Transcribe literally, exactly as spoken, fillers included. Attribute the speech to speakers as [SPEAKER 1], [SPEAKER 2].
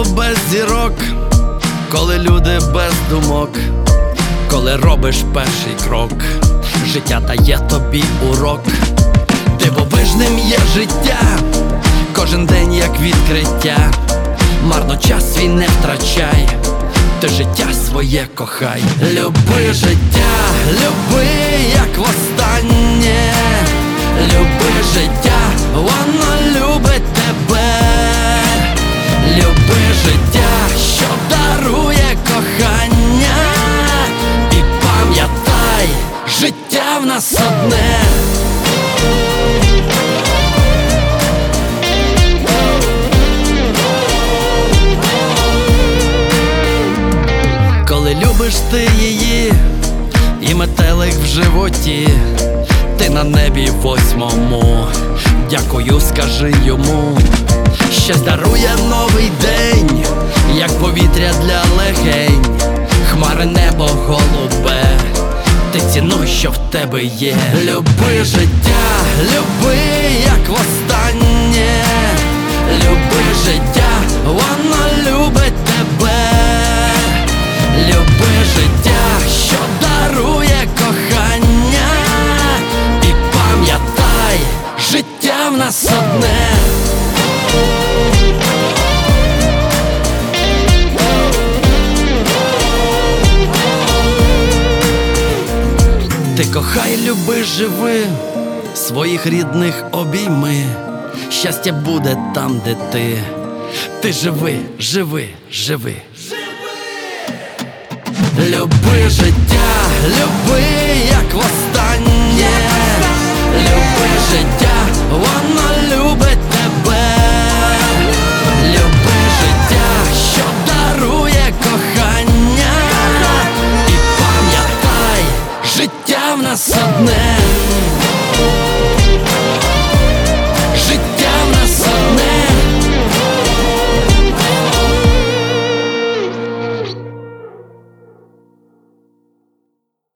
[SPEAKER 1] небо без зірок, коли люди без думок, коли робиш перший крок, життя дає тобі урок. Дивовижним є життя, кожен день як відкриття. Марно час свій не втрачай, ти життя своє кохай. Люби життя, люби як востаннє. Люби життя, воно любить тебе. Люби життя, що дарує кохання. І пам'ятай, життя в нас одне. Коли любиш ти її, і метелик в животі, ти на небі восьмому, дякую скажи йому. Щось дарує новий день, як повітря для легень. Хмари небо голубе, ти цінуй, що в тебе є. Люби життя, люби як востаннє. Люби життя, воно любить тебе. Люби життя, що дарує кохання. І пам'ятай, життя в нас одне. Ти кохай, люби, живи, своїх рідних обійми. Щастя буде там, де ти. Ти живи, живи, живи. Люби життя, люби як востаннє. Люби життя.